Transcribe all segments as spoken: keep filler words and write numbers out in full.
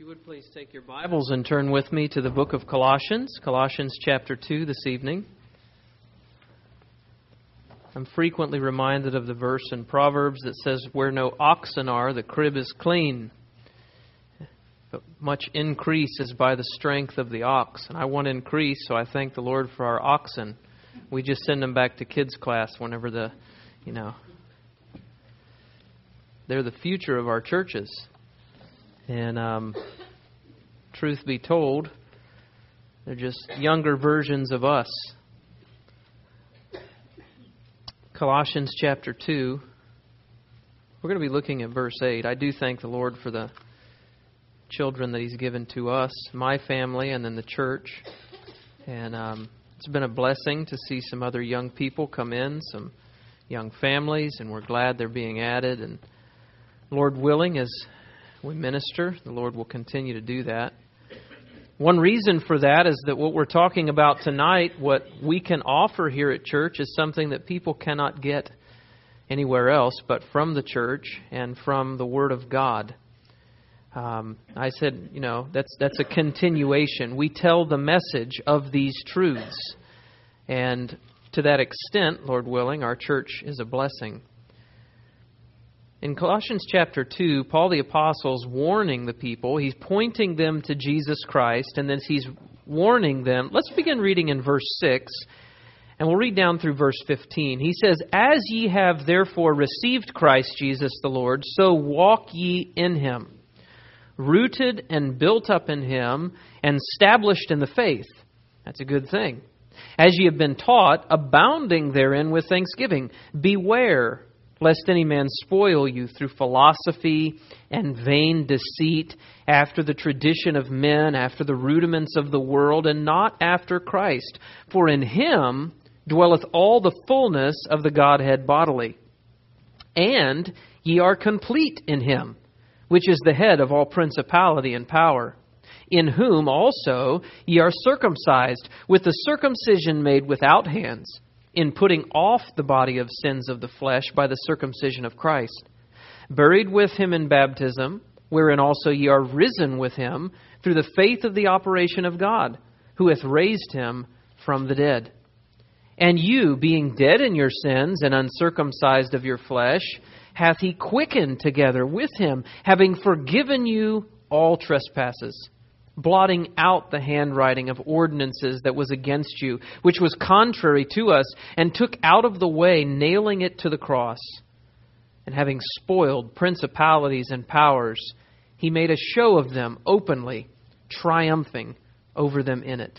you would please take your Bibles and turn with me to the book of Colossians, Colossians chapter two this evening. I'm frequently reminded of the verse in Proverbs that says, "Where no oxen are, the crib is clean. But much increase is by the strength of the ox." And I want increase, so I thank the Lord for our oxen. We just send them back to kids' class whenever the, you know, they're the future of our churches. And um, truth be told, they're just younger versions of us. Colossians chapter two. We're going to be looking at verse eight. I do thank the Lord for the children that He's given to us, my family, and then the church. And um, it's been a blessing to see some other young people come in, some young families, and we're glad they're being added. And Lord willing, as we minister, the Lord will continue to do that. One reason for that is that what we're talking about tonight, what we can offer here at church, is something that people cannot get anywhere else but from the church and from the Word of God. Um, I said, you know, that's that's a continuation. We tell the message of these truths. And to that extent, Lord willing, our church is a blessing. In Colossians chapter two, Paul the Apostle is warning the people. He's pointing them to Jesus Christ, and then he's warning them. Let's begin reading in verse six, and we'll read down through verse fifteen. He says, "As ye have therefore received Christ Jesus the Lord, so walk ye in Him, rooted and built up in Him, and established in the faith." That's a good thing. "As ye have been taught, abounding therein with thanksgiving. Beware, lest any man spoil you through philosophy and vain deceit, after the tradition of men, after the rudiments of the world, and not after Christ. For in Him dwelleth all the fullness of the Godhead bodily. And ye are complete in Him, which is the head of all principality and power. In whom also ye are circumcised, with the circumcision made without hands, in putting off the body of sins of the flesh by the circumcision of Christ, buried with Him in baptism, wherein also ye are risen with Him through the faith of the operation of God, who hath raised Him from the dead. And you, being dead in your sins and uncircumcised of your flesh, hath He quickened together with Him, having forgiven you all trespasses, blotting out the handwriting of ordinances that was against you, which was contrary to us, and took out of the way, nailing it to the cross. And having spoiled principalities and powers, He made a show of them openly, triumphing over them in it."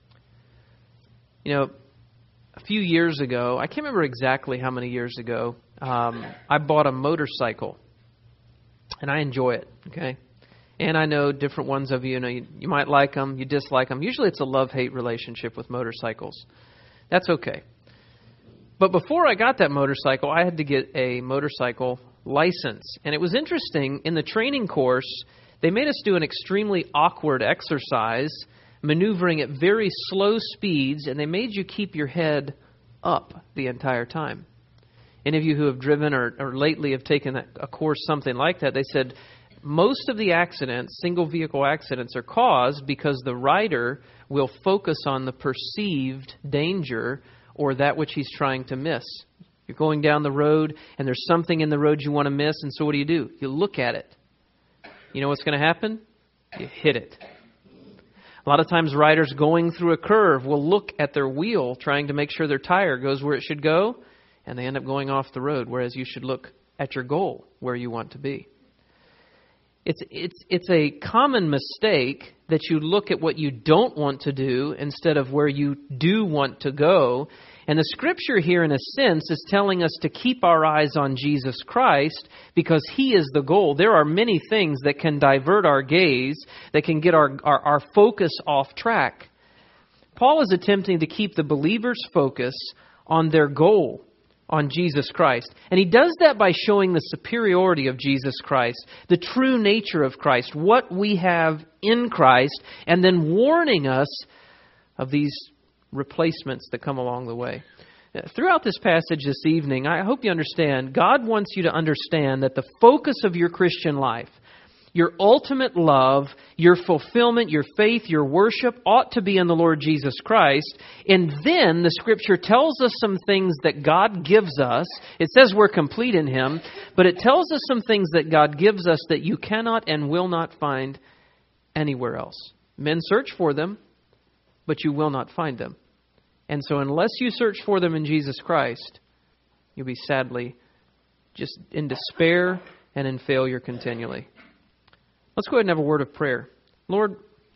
You know, a few years ago, I can't remember exactly how many years ago, um, I bought a motorcycle. And I enjoy it, okay? And I know different ones of you, you know, you, you might like them, you dislike them. Usually it's a love-hate relationship with motorcycles. That's okay. But before I got that motorcycle, I had to get a motorcycle license. And it was interesting, in the training course, they made us do an extremely awkward exercise, maneuvering at very slow speeds, and they made you keep your head up the entire time. Any of you who have driven or, or lately have taken a, a course something like that, they said, most of the accidents, single vehicle accidents, are caused because the rider will focus on the perceived danger or that which he's trying to miss. You're going down the road and there's something in the road you want to miss, and so what do you do? You look at it. You know what's going to happen? You hit it. A lot of times riders going through a curve will look at their wheel trying to make sure their tire goes where it should go, and they end up going off the road, whereas you should look at your goal, where you want to be. It's it's it's a common mistake that you look at what you don't want to do instead of where you do want to go. And the Scripture here, in a sense, is telling us to keep our eyes on Jesus Christ because He is the goal. There are many things that can divert our gaze, that can get our, our, our focus off track. Paul is attempting to keep the believer's focus on their goal, on Jesus Christ. And he does that by showing the superiority of Jesus Christ, the true nature of Christ, what we have in Christ, and then warning us of these replacements that come along the way. Throughout this passage this evening, I hope you understand, God wants you to understand that the focus of your Christian life, Your ultimate love, your fulfillment, your faith, your worship ought to be in the Lord Jesus Christ. And then the Scripture tells us some things that God gives us. It says we're complete in Him, but it tells us some things that God gives us that you cannot and will not find anywhere else. Men search for them, but you will not find them. And so unless you search for them in Jesus Christ, you'll be sadly just in despair and in failure continually. Let's go ahead and have a word of prayer. Lord,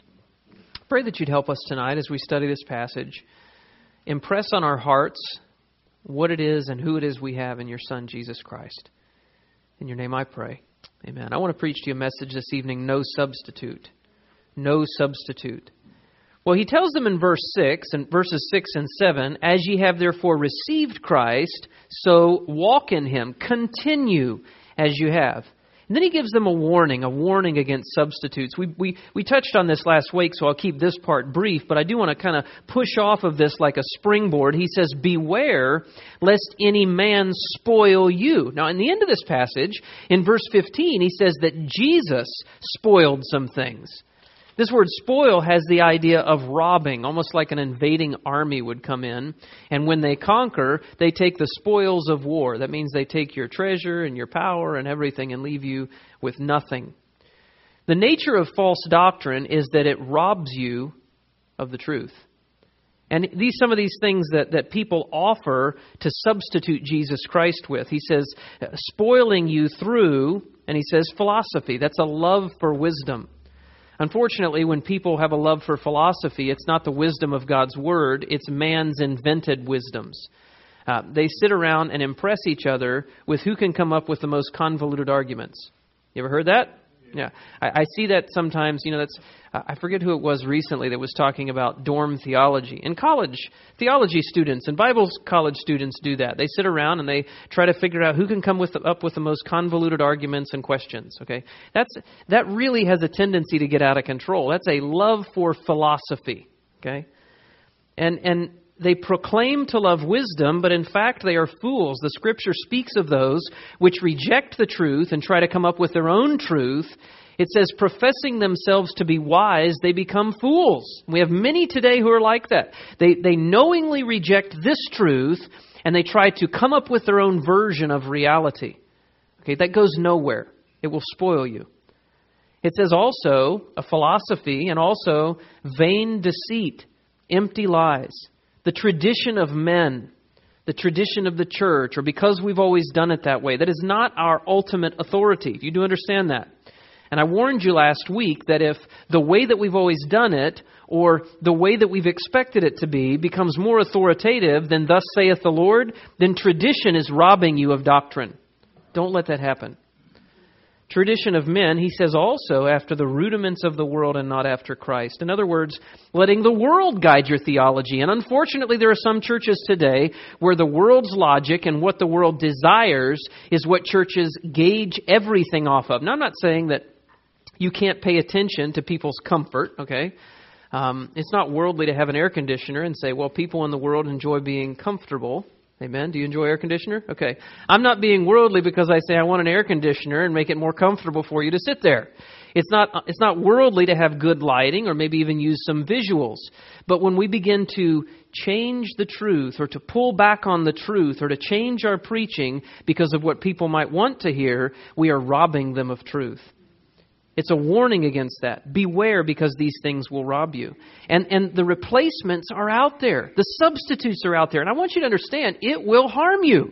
pray that you'd help us tonight as we study this passage. Impress on our hearts what it is and who it is we have in your Son, Jesus Christ. In your name I pray. Amen. I want to preach to you a message this evening, no substitute. No substitute. Well, he tells them in verse six, and verses six and seven, as ye have therefore received Christ, so walk in Him, continue as you have. And then he gives them a warning, a warning against substitutes. We we we touched on this last week, so I'll keep this part brief, but I do want to kind of push off of this like a springboard. He says, beware lest any man spoil you. Now, in the end of this passage, in verse fifteen, he says that Jesus spoiled some things. This word spoil has the idea of robbing, almost like an invading army would come in. And when they conquer, they take the spoils of war. That means they take your treasure and your power and everything and leave you with nothing. The nature of false doctrine is that it robs you of the truth. And these some of these things that, that people offer to substitute Jesus Christ with. He says, spoiling you through, and he says, philosophy. That's a love for wisdom. Unfortunately, when people have a love for philosophy, it's not the wisdom of God's Word, it's man's invented wisdoms. Uh, they sit around and impress each other with who can come up with the most convoluted arguments. You ever heard that? Yeah. I, I see that sometimes, you know, that's, uh, I forget who it was recently that was talking about dorm theology. In college, theology students and Bible college students do that. They sit around and they try to figure out who can come with the, up with the most convoluted arguments and questions. Okay, that's that really has a tendency to get out of control. That's a love for philosophy. Okay, and and they proclaim to love wisdom, but in fact they are fools. The Scripture speaks of those which reject the truth and try to come up with their own truth. It says, professing themselves to be wise, they become fools. We have many today who are like that. They they knowingly reject this truth and they try to come up with their own version of reality. Okay, that goes nowhere. It will spoil you. It says also a philosophy and also vain deceit, empty lies. The tradition of men, the tradition of the church, or because we've always done it that way. That is not our ultimate authority. You do understand that. And I warned you last week that if the way that we've always done it, or the way that we've expected it to be, becomes more authoritative than thus saith the Lord, then tradition is robbing you of doctrine. Don't let that happen. Tradition of men, he says also, after the rudiments of the world and not after Christ. In other words, letting the world guide your theology. And unfortunately, there are some churches today where the world's logic and what the world desires is what churches gauge everything off of. Now, I'm not saying that you can't pay attention to people's comfort, okay? Um, it's not worldly to have an air conditioner and say, well, people in the world enjoy being comfortable. Amen. Do you enjoy air conditioner? Okay. I'm not being worldly because I say I want an air conditioner and make it more comfortable for you to sit there. It's not it's not worldly to have good lighting or maybe even use some visuals. But when we begin to change the truth or to pull back on the truth or to change our preaching because of what people might want to hear, we are robbing them of truth. It's a warning against that. Beware, because these things will rob you. And and the replacements are out there. The substitutes are out there. And I want you to understand, it will harm you.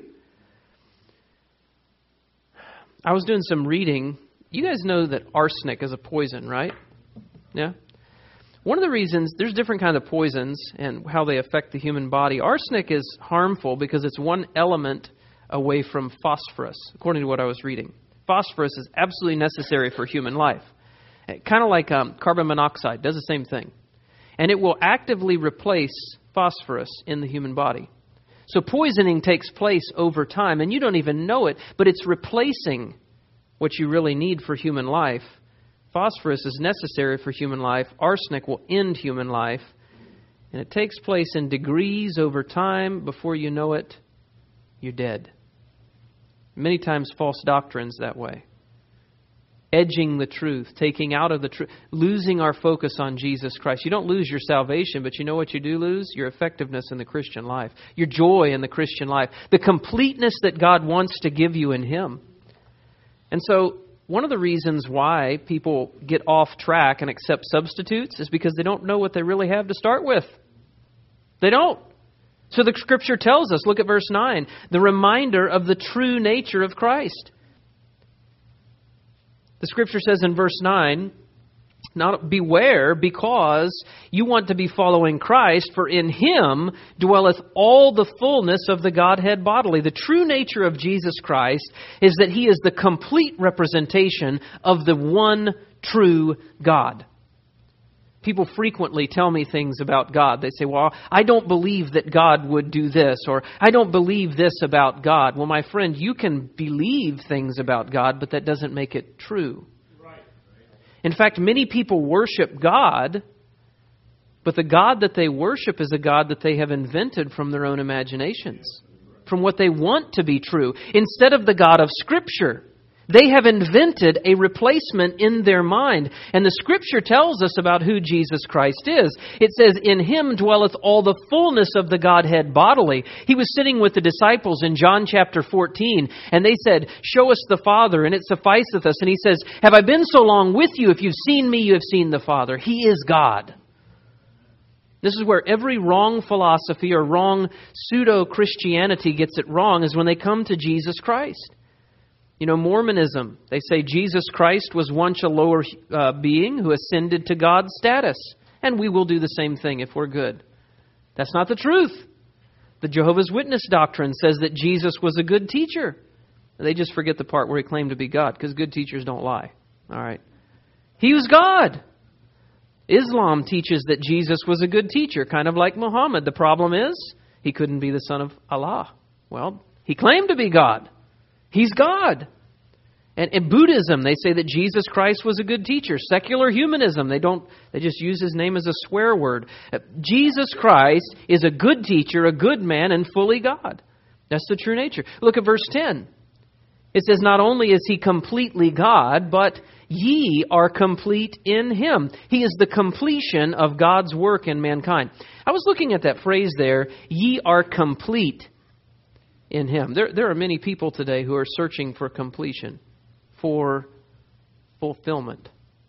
I was doing some reading. You guys know that arsenic is a poison, right? Yeah? One of the reasons, there's different kinds of poisons and how they affect the human body. Arsenic is harmful because it's one element away from phosphorus, according to what I was reading. Phosphorus is absolutely necessary for human life. Kind of like um, carbon monoxide, does the same thing. And it will actively replace phosphorus in the human body. So poisoning takes place over time, and you don't even know it, but it's replacing what you really need for human life. Phosphorus is necessary for human life. Arsenic will end human life. And it takes place in degrees over time. Before you know it, you're dead. Many times false doctrines that way. edging the truth, taking out of the truth, losing our focus on Jesus Christ. You don't lose your salvation, but you know what you do lose? Your effectiveness in the Christian life, your joy in the Christian life, the completeness that God wants to give you in Him. And so one of the reasons why people get off track and accept substitutes is because they don't know what they really have to start with. They don't. So the Scripture tells us, look at verse nine, the reminder of the true nature of Christ. The Scripture says in verse nine, "Not beware, because you want to be following Christ, for in Him dwelleth all the fullness of the Godhead bodily." The true nature of Jesus Christ is that He is the complete representation of the one true God. People frequently tell me things about God. They say, well, I don't believe that God would do this, or I don't believe this about God. Well, my friend, you can believe things about God, but that doesn't make it true. In fact, many people worship God, but the God that they worship is a God that they have invented from their own imaginations, from what they want to be true, instead of the God of Scripture. They have invented a replacement in their mind. And the Scripture tells us about who Jesus Christ is. It says, "In Him dwelleth all the fullness of the Godhead bodily." He was sitting with the disciples in John chapter fourteen, and they said, "Show us the Father, and it sufficeth us." And He says, "Have I been so long with you? If you've seen me, you have seen the Father." He is God. This is where every wrong philosophy or wrong pseudo-Christianity gets it wrong, is when they come to Jesus Christ. You know, Mormonism, they say Jesus Christ was once a lower uh, being who ascended to God's status, and we will do the same thing if we're good. That's not the truth. The Jehovah's Witness doctrine says that Jesus was a good teacher. They just forget the part where He claimed to be God, because good teachers don't lie. All right. He was God. Islam teaches that Jesus was a good teacher, kind of like Muhammad. The problem is, He couldn't be the son of Allah. Well, He claimed to be God. He's God. And in Buddhism, they say that Jesus Christ was a good teacher. Secular humanism, they don't, they just use His name as a swear word. Jesus Christ is a good teacher, a good man, and fully God. That's the true nature. Look at verse ten. It says, "Not only is He completely God, but ye are complete in Him." He is the completion of God's work in mankind. I was looking at that phrase there, "ye are complete in Him." There, there are many people today who are searching for completion, for fulfillment.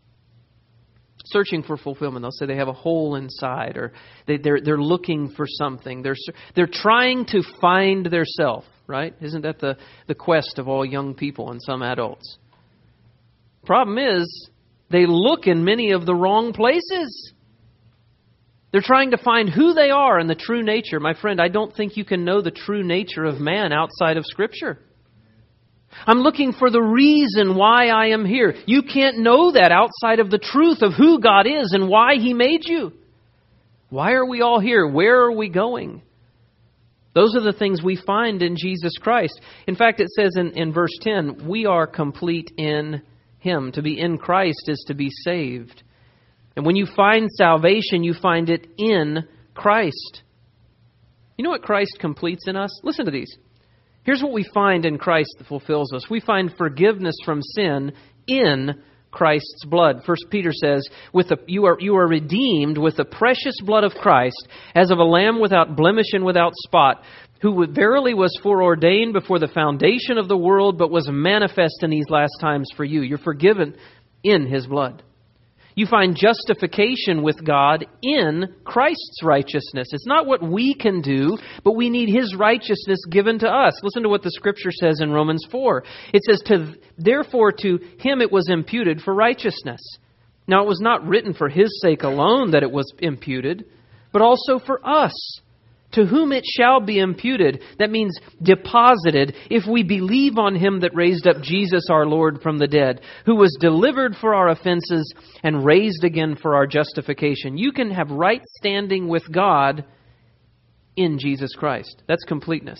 Searching for fulfillment. They'll say they have a hole inside, or they, they're they're looking for something. They're they're trying to find their self. Right? Isn't that the the quest of all young people and some adults? Problem is, they look in many of the wrong places. They're trying to find who they are and the true nature. My friend, I don't think you can know the true nature of man outside of Scripture. I'm looking for the reason why I am here. You can't know that outside of the truth of who God is and why He made you. Why are we all here? Where are we going? Those are the things we find in Jesus Christ. In fact, it says in, in verse ten, we are complete in Him. To be in Christ is to be saved. And when you find salvation, you find it in Christ. You know what Christ completes in us? Listen to these. Here's what we find in Christ that fulfills us. We find forgiveness from sin in Christ's blood. First Peter says, "With the, you are you are redeemed with the precious blood of Christ, as of a lamb without blemish and without spot, who verily was foreordained before the foundation of the world, but was manifest in these last times for you." You're forgiven in His blood. You find justification with God in Christ's righteousness. It's not what we can do, but we need His righteousness given to us. Listen to what the Scripture says in Romans four. It says, "To therefore to Him it was imputed for righteousness." Now it was not written for His sake alone that it was imputed, but also for us, to whom it shall be imputed. That means deposited, if we believe on Him that raised up Jesus our Lord from the dead, who was delivered for our offenses and raised again for our justification. You can have right standing with God in Jesus Christ. That's completeness.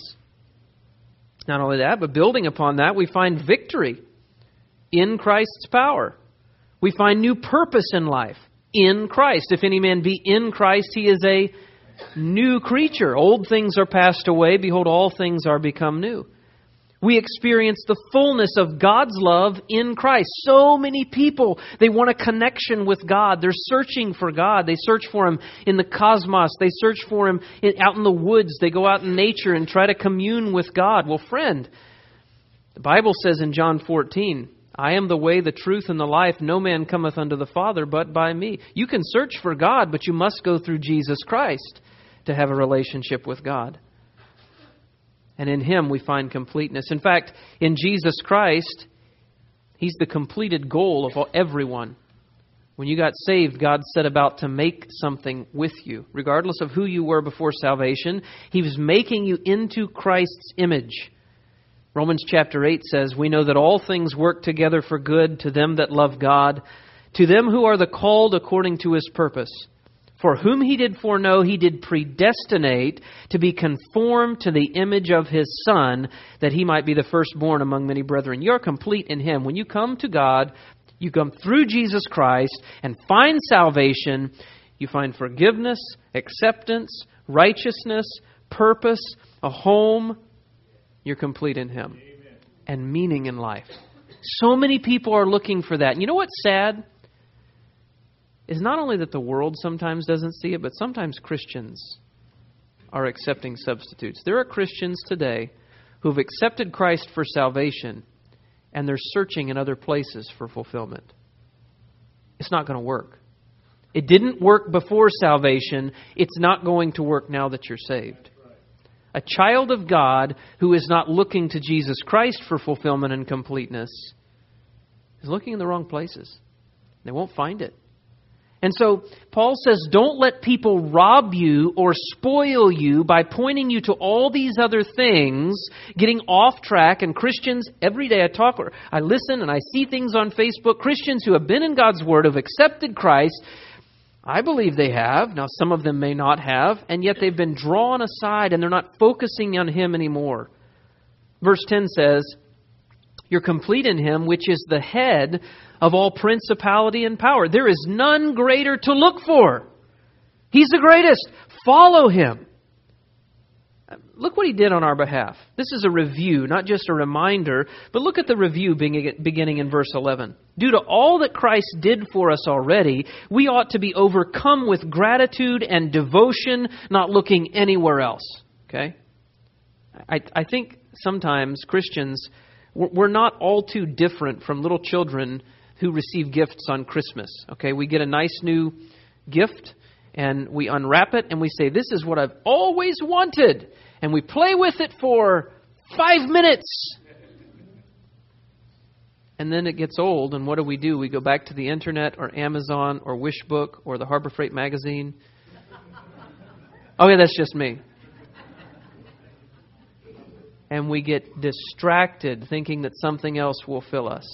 Not only that, but building upon that, we find victory in Christ's power. We find new purpose in life in Christ. If any man be in Christ, he is a new creature. Old things are passed away. Behold, all things are become new. We experience the fullness of God's love in Christ. So many people, they want a connection with God. They're searching for God. They search for Him in the cosmos. They search for Him in, out in the woods. They go out in nature and try to commune with God. Well, friend, the Bible says in John fourteen, I am the way, the truth, and the life. No man cometh unto the Father but by me. You can search for God, but you must go through Jesus Christ to have a relationship with God. And in Him we find completeness. In fact, in Jesus Christ, He's the completed goal of everyone. When you got saved, God set about to make something with you. Regardless of who you were before salvation, He was making you into Christ's image. Romans chapter eight says, we know that all things work together for good to them that love God, to them who are the called according to His purpose. For whom He did foreknow, He did predestinate to be conformed to the image of His Son, that He might be the firstborn among many brethren. You're complete in Him. When you come to God, you come through Jesus Christ and find salvation. You find forgiveness, acceptance, righteousness, purpose, a home. You're complete in Him. Amen. And meaning in life. So many people are looking for that. And you know what's sad? Is not only that the world sometimes doesn't see it, but sometimes Christians are accepting substitutes. There are Christians today who have accepted Christ for salvation, and they're searching in other places for fulfillment. It's not going to work. It didn't work before salvation. It's not going to work now that you're saved. A child of God who is not looking to Jesus Christ for fulfillment and completeness is looking in the wrong places. They won't find it. And so Paul says, don't let people rob you or spoil you by pointing you to all these other things, getting off track. And Christians, every day I talk, or I listen and I see things on Facebook, Christians who have been in God's Word, have accepted Christ. I believe they have. Now, some of them may not have, and yet they've been drawn aside and they're not focusing on Him anymore. Verse ten says, you're complete in Him, which is the head of all principality and power. There is none greater to look for. He's the greatest. Follow Him. Look what He did on our behalf. This is a review, not just a reminder, but look at the review beginning in verse eleven. Due to all that Christ did for us already, we ought to be overcome with gratitude and devotion, not looking anywhere else. Okay? I, I think sometimes Christians, we're not all too different from little children who receive gifts on Christmas. Okay? We get a nice new gift and we unwrap it and we say, this is what I've always wanted. And we play with it for five minutes. And then it gets old, and what do we do? We go back to the internet or Amazon or Wishbook or the Harbor Freight magazine. Oh, yeah, that's just me. And we get distracted thinking that something else will fill us.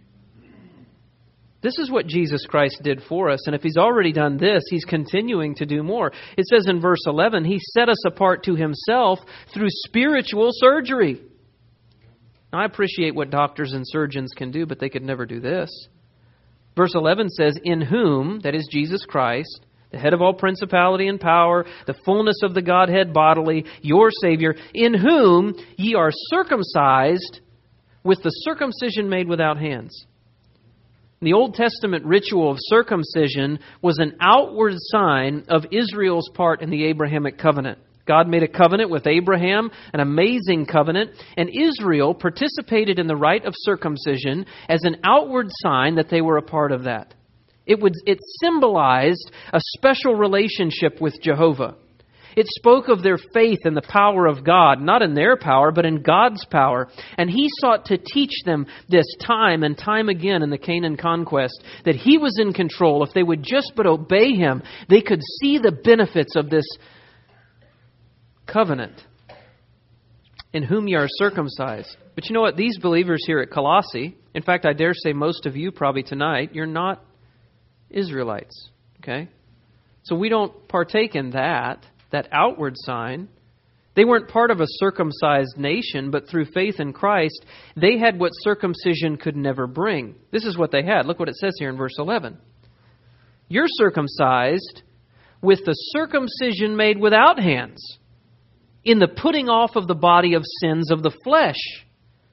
This is what Jesus Christ did for us. And if He's already done this, He's continuing to do more. It says in verse eleven, He set us apart to Himself through spiritual surgery. Now, I appreciate what doctors and surgeons can do, but they could never do this. Verse eleven says, in whom, that is Jesus Christ, the head of all principality and power, the fullness of the Godhead bodily, your Savior, in whom ye are circumcised with the circumcision made without hands. The Old Testament ritual of circumcision was an outward sign of Israel's part in the Abrahamic covenant. God made a covenant with Abraham, an amazing covenant, and Israel participated in the rite of circumcision as an outward sign that they were a part of that. It would, it symbolized a special relationship with Jehovah. It spoke of their faith in the power of God, not in their power, but in God's power. And He sought to teach them this time and time again in the Canaan conquest, that He was in control. If they would just but obey Him, they could see the benefits of this covenant. In whom ye are circumcised. But you know what? These believers here at Colossae, in fact, I dare say most of you probably tonight, you're not Israelites. Okay? So we don't partake in that. That outward sign. They weren't part of a circumcised nation, but through faith in Christ, they had what circumcision could never bring. This is what they had. Look what it says here in verse eleven. You're circumcised with the circumcision made without hands, in the putting off of the body of sins of the flesh.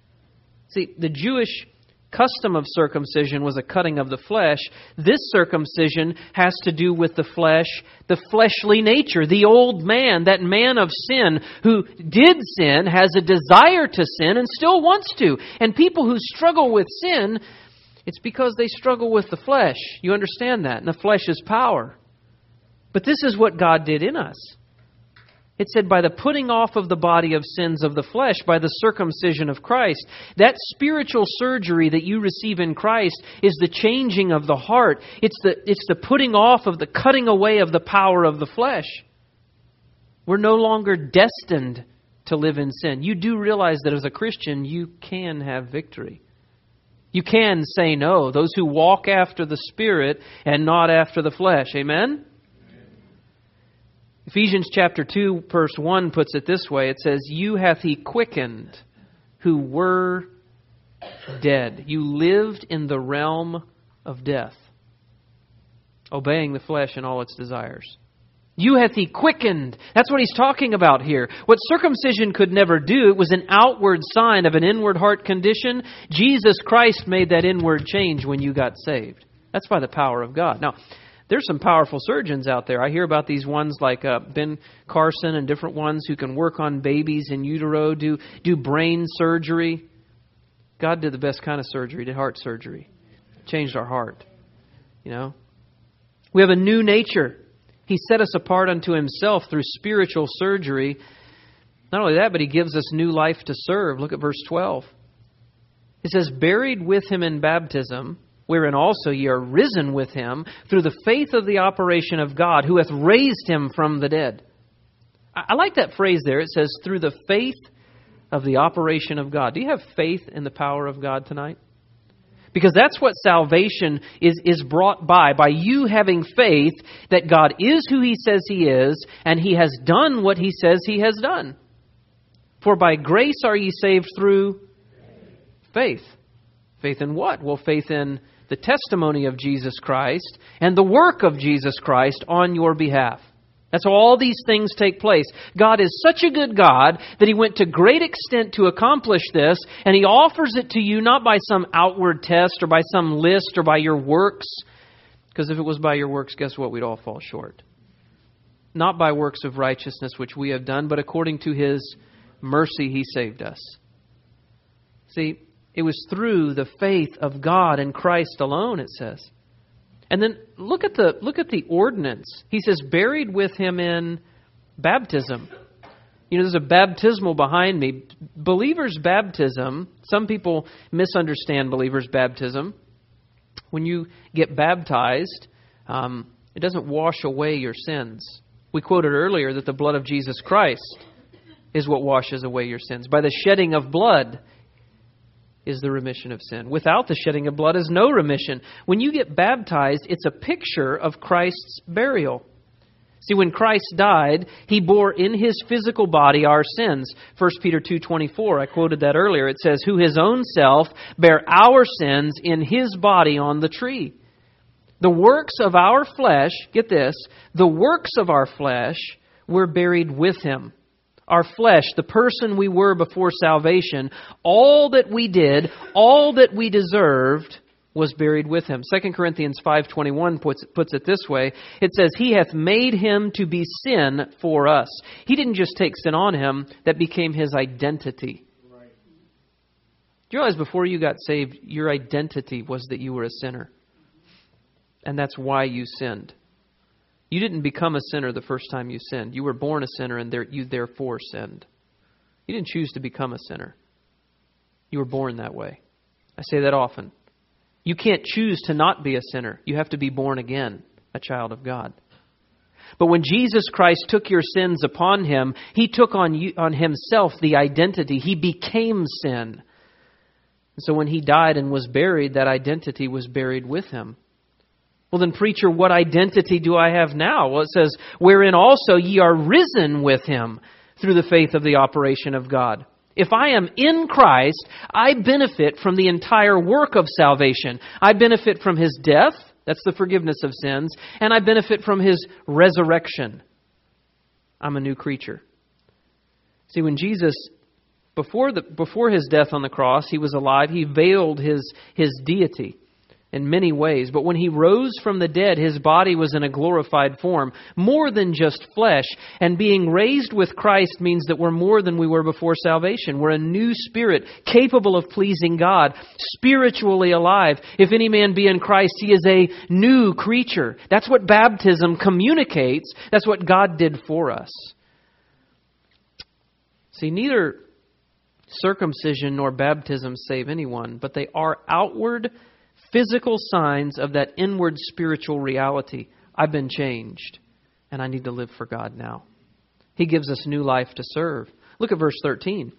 See, the Jewish custom of circumcision was a cutting of the flesh. This circumcision has to do with the flesh, the fleshly nature, the old man, that man of sin who did sin, has a desire to sin and still wants to. And people who struggle with sin, it's because they struggle with the flesh. You understand that? And the flesh is power. But this is what God did in us. It said, by the putting off of the body of sins of the flesh, by the circumcision of Christ. That spiritual surgery that you receive in Christ is the changing of the heart. It's the, it's the putting off of the cutting away of the power of the flesh. We're no longer destined to live in sin. You do realize that as a Christian, you can have victory. You can say no. Those who walk after the Spirit and not after the flesh. Amen? Ephesians chapter two, verse one puts it this way. It says, you hath He quickened who were dead. You lived in the realm of death, obeying the flesh and all its desires. You hath He quickened. That's what He's talking about here. What circumcision could never do, it was an outward sign of an inward heart condition. Jesus Christ made that inward change when you got saved. That's by the power of God. Now, there's some powerful surgeons out there. I hear about these ones like uh, Ben Carson and different ones who can work on babies in utero, do do brain surgery. God did the best kind of surgery, did heart surgery. Changed our heart. You know, we have a new nature. He set us apart unto Himself through spiritual surgery. Not only that, but He gives us new life to serve. Look at verse twelve. It says, buried with Him in baptism, wherein also ye are risen with Him through the faith of the operation of God, who hath raised Him from the dead. I like that phrase there. It says, through the faith of the operation of God. Do you have faith in the power of God tonight? Because that's what salvation is, is brought by, by you having faith that God is who He says He is, and He has done what He says He has done. For by grace are ye saved through faith. Faith in what? Well, faith in the testimony of Jesus Christ and the work of Jesus Christ on your behalf. That's how all these things take place. God is such a good God that He went to great extent to accomplish this, and He offers it to you not by some outward test or by some list or by your works. Because if it was by your works, guess what? We'd all fall short. Not by works of righteousness which we have done, but according to His mercy He saved us. See, it was through the faith of God and Christ alone, it says. And then look at the look at the ordinance. He says, buried with Him in baptism. You know, there's a baptismal behind me. Believers' baptism, some people misunderstand believers' baptism. When you get baptized, um, it doesn't wash away your sins. We quoted earlier that the blood of Jesus Christ is what washes away your sins. By the shedding of blood is the remission of sin. Without the shedding of blood is no remission. When you get baptized, it's a picture of Christ's burial. See, when Christ died, He bore in His physical body our sins. First Peter two twenty-four, I quoted that earlier. It says, who His own self bare our sins in His body on the tree. The works of our flesh, get this, the works of our flesh were buried with Him. Our flesh, the person we were before salvation, all that we did, all that we deserved was buried with Him. Second Corinthians five twenty-one puts, puts it this way. It says, He hath made Him to be sin for us. He didn't just take sin on Him, that became His identity. Right. Do you realize before you got saved, your identity was that you were a sinner? And that's why you sinned. You didn't become a sinner the first time you sinned. You were born a sinner and there, you therefore sinned. You didn't choose to become a sinner. You were born that way. I say that often. You can't choose to not be a sinner. You have to be born again, a child of God. But when Jesus Christ took your sins upon Him, He took on you, on Himself the identity. He became sin. And so when He died and was buried, that identity was buried with Him. Well then, preacher, what identity do I have now? Well, it says, wherein also ye are risen with Him through the faith of the operation of God. If I am in Christ, I benefit from the entire work of salvation. I benefit from His death, that's the forgiveness of sins, and I benefit from His resurrection. I'm a new creature. See, when Jesus, Before the before his death on the cross, he was alive. He veiled his, his deity in many ways. But when he rose from the dead, his body was in a glorified form, more than just flesh. And being raised with Christ means that we're more than we were before salvation. We're a new spirit, capable of pleasing God, spiritually alive. If any man be in Christ, he is a new creature. That's what baptism communicates. That's what God did for us. See, neither circumcision nor baptism save anyone, but they are outward physical signs of that inward spiritual reality. I've been changed, and I need to live for God now. He gives us new life to serve. Look at verse thirteen.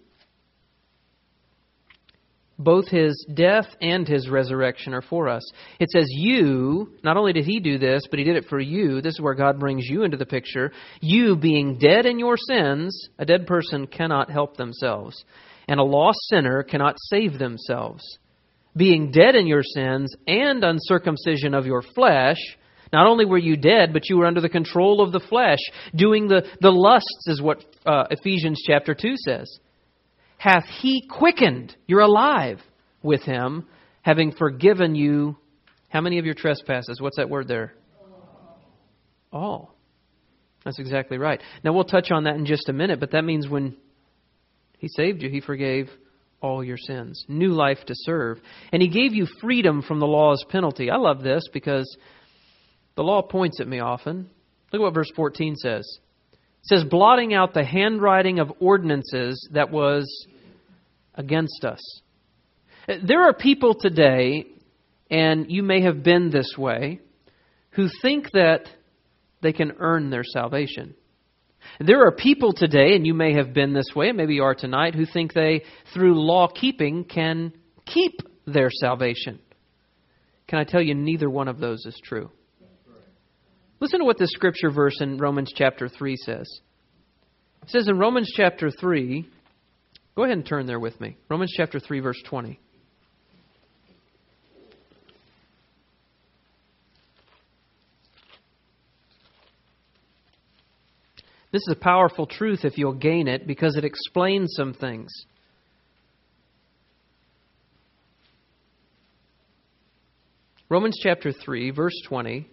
Both His death and His resurrection are for us. It says you, not only did He do this, but He did it for you. This is where God brings you into the picture. You being dead in your sins, a dead person cannot help themselves, and a lost sinner cannot save themselves. Being dead in your sins and uncircumcision of your flesh, not only were you dead, but you were under the control of the flesh, doing the, the lusts, is what uh, Ephesians chapter two says. Hath He quickened, you're alive with Him, having forgiven you, how many of your trespasses? What's that word there? All. That's exactly right. Now we'll touch on that in just a minute, but that means when He saved you, He forgave all your sins. New life to serve. And He gave you freedom from the law's penalty. I love this because the law points at me often. Look at what verse fourteen says. It says, blotting out the handwriting of ordinances that was against us. There are people today, and you may have been this way, who think that they can earn their salvation. There are people today, and you may have been this way, and maybe you are tonight, who think they, through law keeping, can keep their salvation. Can I tell you, neither one of those is true. Listen to what this scripture verse in Romans chapter three says. It says in Romans chapter three, go ahead and turn there with me. Romans chapter three, verse twenty. This is a powerful truth if you'll gain it, because it explains some things. Romans chapter three, verse twenty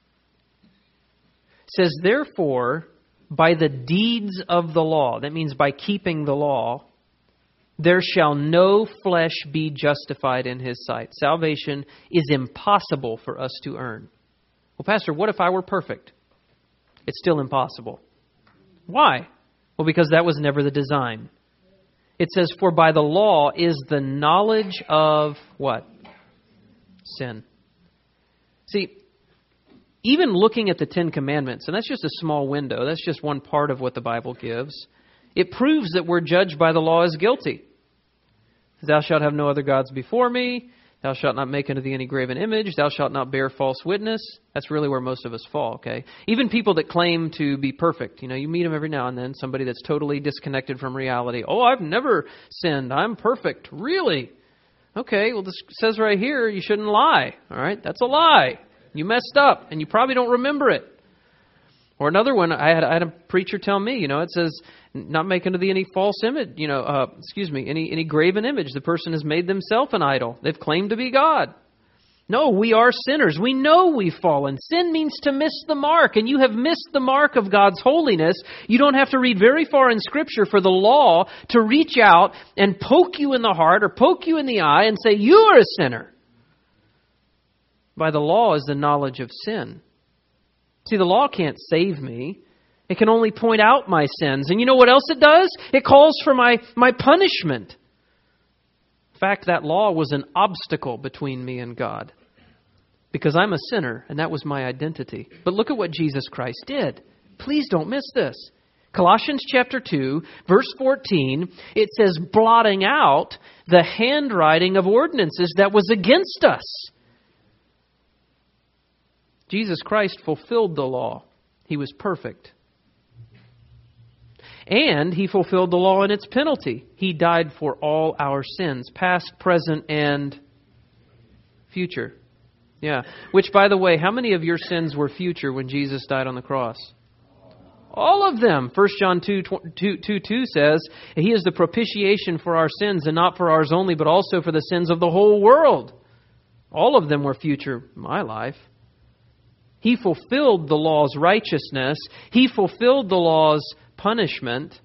says, therefore, by the deeds of the law, that means by keeping the law, there shall no flesh be justified in His sight. Salvation is impossible for us to earn. Well, Pastor, what if I were perfect? It's still impossible. Why? Well, because that was never the design. It says, for by the law is the knowledge of what? Sin. See, even looking at the Ten Commandments, and that's just a small window, that's just one part of what the Bible gives, it proves that we're judged by the law as guilty. Thou shalt have no other gods before me. Thou shalt not make unto thee any graven image. Thou shalt not bear false witness. That's really where most of us fall, okay? Even people that claim to be perfect. You know, you meet them every now and then, somebody that's totally disconnected from reality. Oh, I've never sinned. I'm perfect. Really? Okay, well, this says right here you shouldn't lie. All right, that's a lie. You messed up, and you probably don't remember it. Or another one, I had, I had a preacher tell me, you know, it says, not make unto thee any false image, you know, uh, excuse me, any, any graven image. The person has made themselves an idol. They've claimed to be God. No, we are sinners. We know we've fallen. Sin means to miss the mark, and you have missed the mark of God's holiness. You don't have to read very far in Scripture for the law to reach out and poke you in the heart or poke you in the eye and say, you are a sinner. By the law is the knowledge of sin. See, the law can't save me. It can only point out my sins. And you know what else it does? It calls for my, my punishment. In fact, that law was an obstacle between me and God. Because I'm a sinner, and that was my identity. But look at what Jesus Christ did. Please don't miss this. Colossians chapter two, verse fourteen, it says, blotting out the handwriting of ordinances that was against us. Jesus Christ fulfilled the law. He was perfect. And He fulfilled the law in its penalty. He died for all our sins, past, present, and future. Yeah. Which, by the way, how many of your sins were future when Jesus died on the cross? All of them. First John two, two, two, two says, He is the propitiation for our sins, and not for ours only, but also for the sins of the whole world. All of them were future in my life. He fulfilled the law's righteousness. He fulfilled the law's punishment.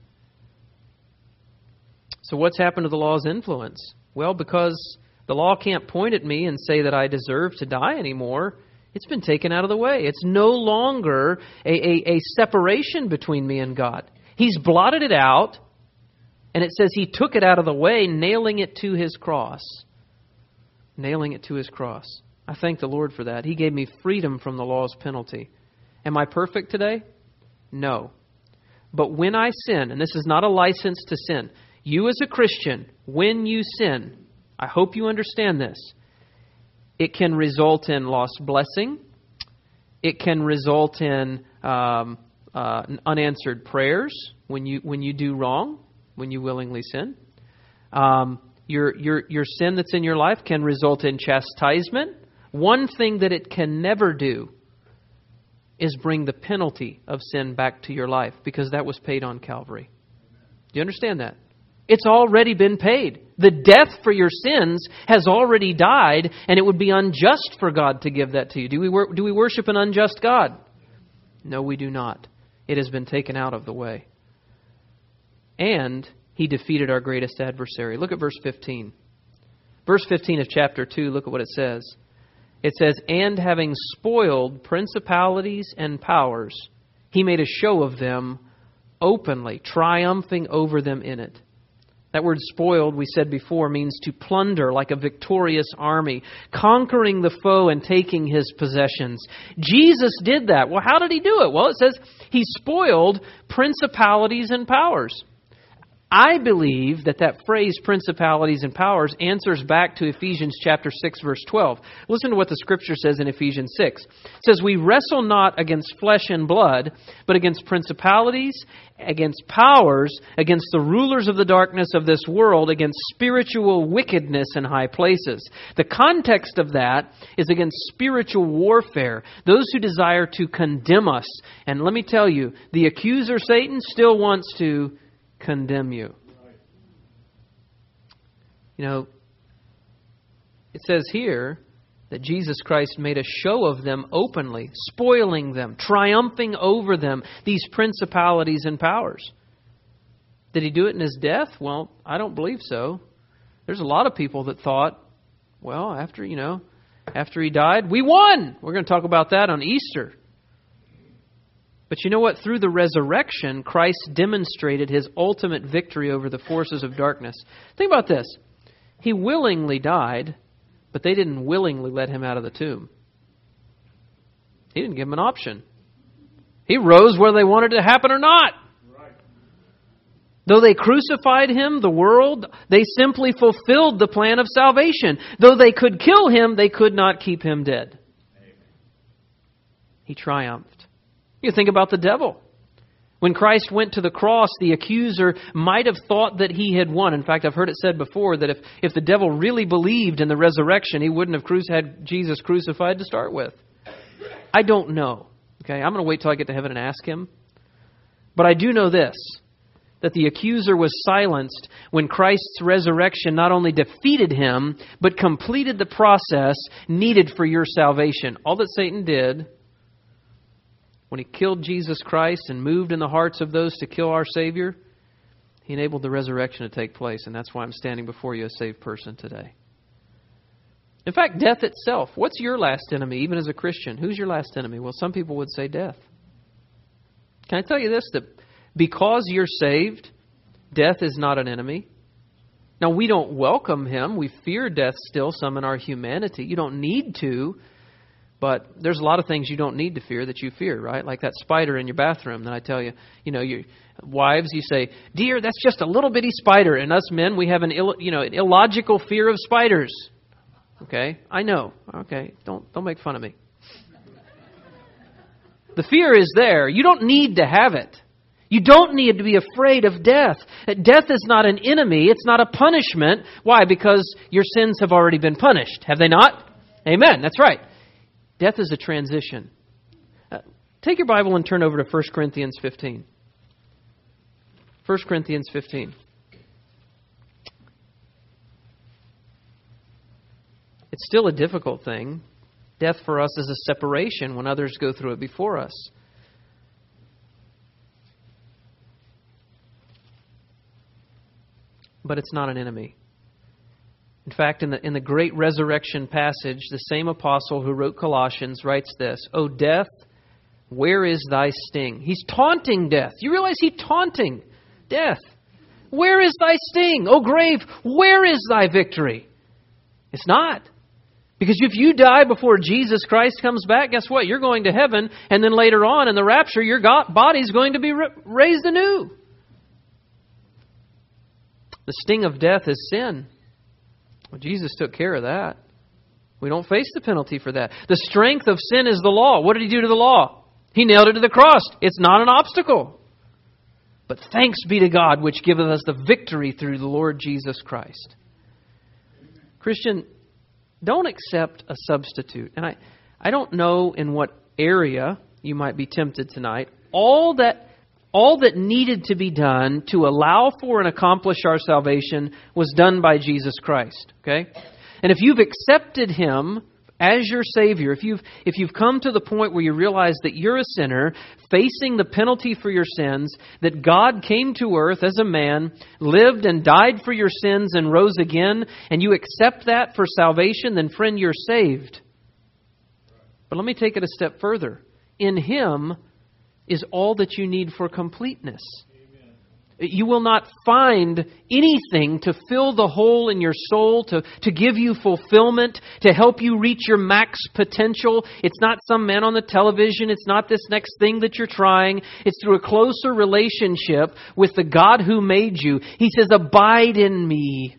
So what's happened to the law's influence? Well, because the law can't point at me and say that I deserve to die anymore, it's been taken out of the way. It's no longer a, a, a separation between me and God. He's blotted it out, and it says He took it out of the way, nailing it to His cross. Nailing it to His cross. I thank the Lord for that. He gave me freedom from the law's penalty. Am I perfect today? No. But when I sin, and this is not a license to sin, you as a Christian, when you sin, I hope you understand this, it can result in lost blessing. It can result in um, uh, unanswered prayers when you when you do wrong, when you willingly sin. Um, your your your sin that's in your life can result in chastisement. One thing that it can never do is bring the penalty of sin back to your life, because that was paid on Calvary. Do you understand that? It's already been paid. The death for your sins has already died, and it would be unjust for God to give that to you. Do we wor- do we worship an unjust God? No, we do not. It has been taken out of the way. And He defeated our greatest adversary. Look at verse fifteen. Verse fifteen of chapter two, look at what it says. It says, "And having spoiled principalities and powers, He made a show of them openly, triumphing over them in it." That word spoiled, we said before, means to plunder like a victorious army, conquering the foe and taking his possessions. Jesus did that. Well, how did He do it? Well, it says He spoiled principalities and powers. I believe that that phrase, principalities and powers, answers back to Ephesians chapter six, verse twelve. Listen to what the Scripture says in Ephesians six. It says, "We wrestle not against flesh and blood, but against principalities, against powers, against the rulers of the darkness of this world, against spiritual wickedness in high places." The context of that is against spiritual warfare, those who desire to condemn us. And let me tell you, the accuser, Satan, still wants to condemn you. You know, it says here that Jesus Christ made a show of them openly, spoiling them, triumphing over them, these principalities and powers. Did He do it in His death? Well, I don't believe so. There's a lot of people that thought, well, after, you know, after He died, we won. We're going to talk about that on Easter. But you know what? Through the resurrection, Christ demonstrated His ultimate victory over the forces of darkness. Think about this. He willingly died, but they didn't willingly let Him out of the tomb. He didn't give them an option. He rose whether they wanted it to happen or not. Right. Though they crucified Him, the world, they simply fulfilled the plan of salvation. Though they could kill Him, they could not keep Him dead. Amen. He triumphed. You think about the devil. When Christ went to the cross, the accuser might have thought that he had won. In fact, I've heard it said before that if, if the devil really believed in the resurrection, he wouldn't have cru- had Jesus crucified to start with. I don't know. Okay, I'm going to wait till I get to heaven and ask him. But I do know this, that the accuser was silenced when Christ's resurrection not only defeated him, but completed the process needed for your salvation. All that Satan did when he killed Jesus Christ and moved in the hearts of those to kill our Savior, He enabled the resurrection to take place. And that's why I'm standing before you a saved person today. In fact, death itself. What's your last enemy, even as a Christian? Who's your last enemy? Well, some people would say death. Can I tell you this? That because you're saved, death is not an enemy. Now, we don't welcome him. We fear death still, some in our humanity. You don't need to. But there's a lot of things you don't need to fear that you fear, right? Like that spider in your bathroom that I tell you, you know, your wives, you say, "Dear, that's just a little bitty spider." And us men, we have an Ill, you know, an illogical fear of spiders. Okay, I know. Okay, don't don't make fun of me. The fear is there. You don't need to have it. You don't need to be afraid of death. Death is not an enemy. It's not a punishment. Why? Because your sins have already been punished. Have they not? Amen. That's right. Death is a transition. Uh, Take your Bible and turn over to First Corinthians fifteen. First Corinthians fifteen. It's still a difficult thing. Death for us is a separation when others go through it before us. But it's not an enemy. In fact, in the in the great resurrection passage, the same apostle who wrote Colossians writes this, "O death, where is thy sting?" He's taunting death. You realize he's taunting death. Where is thy sting? O grave, where is thy victory? It's not. Because if you die before Jesus Christ comes back, guess what? You're going to heaven, and then later on in the rapture, your body's going to be raised anew. The sting of death is sin. Well, Jesus took care of that. We don't face the penalty for that. The strength of sin is the law. What did He do to the law? He nailed it to the cross. It's not an obstacle. But thanks be to God, which giveth us the victory through the Lord Jesus Christ. Christian, don't accept a substitute. And I, I don't know in what area you might be tempted tonight. All that All that needed to be done to allow for and accomplish our salvation was done by Jesus Christ. Okay? And if you've accepted Him as your Savior, if you've if you've come to the point where you realize that you're a sinner, facing the penalty for your sins, that God came to earth as a man, lived and died for your sins and rose again, and you accept that for salvation, then friend, you're saved. But let me take it a step further. In Him is all that you need for completeness. Amen. You will not find anything to fill the hole in your soul, to, to give you fulfillment, to help you reach your max potential. It's not some man on the television. It's not this next thing that you're trying. It's through a closer relationship with the God who made you. He says, abide in me.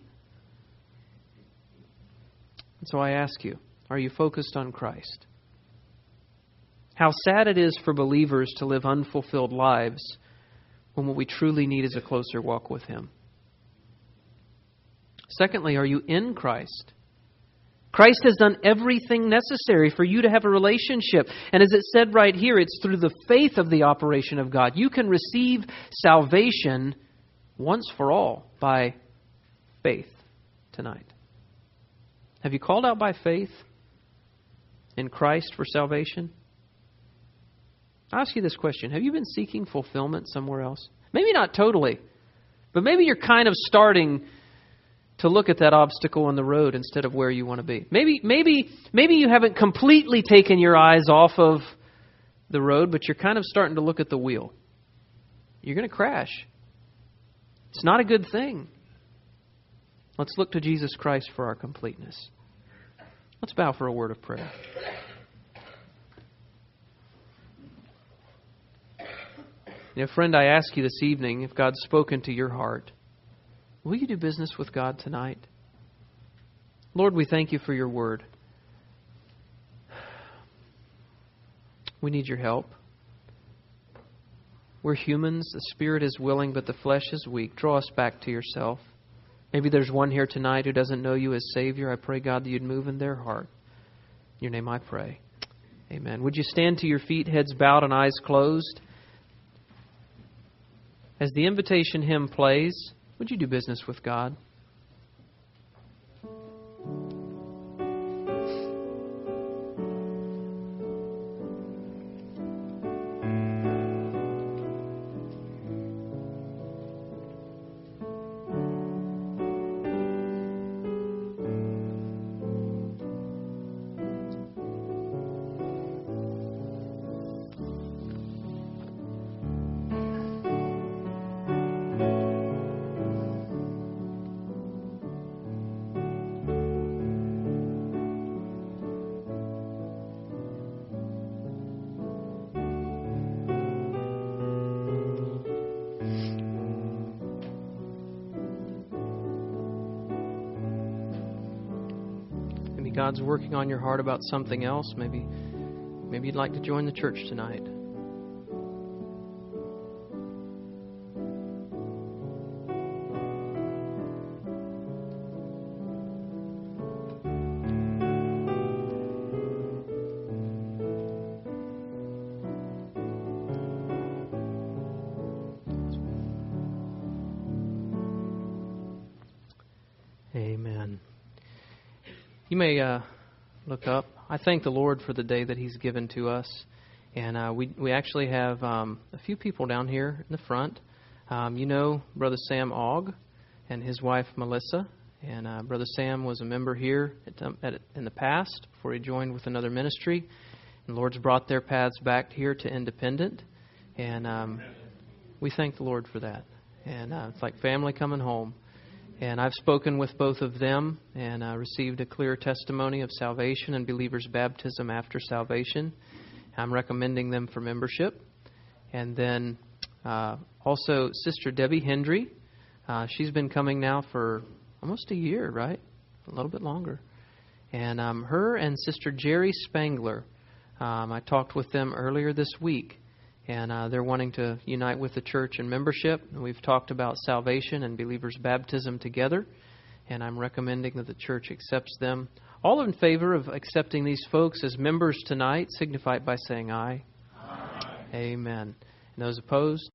And so I ask you, are you focused on Christ? How sad it is for believers to live unfulfilled lives when what we truly need is a closer walk with Him. Secondly, are you in Christ? Christ has done everything necessary for you to have a relationship. And as it said right here, it's through the faith of the operation of God. You can receive salvation once for all by faith tonight. Have you called out by faith in Christ for salvation? I'll ask you this question. Have you been seeking fulfillment somewhere else? Maybe not totally, but maybe you're kind of starting to look at that obstacle on the road instead of where you want to be. Maybe, maybe, maybe you haven't completely taken your eyes off of the road, but you're kind of starting to look at the wheel. You're going to crash. It's not a good thing. Let's look to Jesus Christ for our completeness. Let's bow for a word of prayer. You know, friend, I ask you this evening, if God's spoken to your heart, will you do business with God tonight? Lord, we thank you for your word. We need your help. We're humans. The spirit is willing, but the flesh is weak. Draw us back to yourself. Maybe there's one here tonight who doesn't know you as Savior. I pray, God, that you'd move in their heart. In your name I pray. Amen. Would you stand to your feet, heads bowed and eyes closed? As the invitation hymn plays, would you do business with God? God's working on your heart about something else. Maybe, maybe you'd like to join the church tonight. Amen. You may uh, look up. I thank the Lord for the day that He's given to us. And uh, we we actually have um, a few people down here in the front. Um, you know Brother Sam Ogg and his wife Melissa. And uh, Brother Sam was a member here at, um, at, in the past before he joined with another ministry. And the Lord's brought their paths back here to Independent. And um, we thank the Lord for that. And uh, it's like family coming home. And I've spoken with both of them and uh, received a clear testimony of salvation and believers' baptism after salvation. I'm recommending them for membership. And then uh, also Sister Debbie Hendry. Uh, she's been coming now for almost a year, right? A little bit longer. And um, her and Sister Jerry Spangler, um, I talked with them earlier this week. And uh, they're wanting to unite with the church in membership. And we've talked about salvation and believers' baptism together. And I'm recommending that the church accepts them. All in favor of accepting these folks as members tonight, signify it by saying aye. Aye. Amen. And those opposed?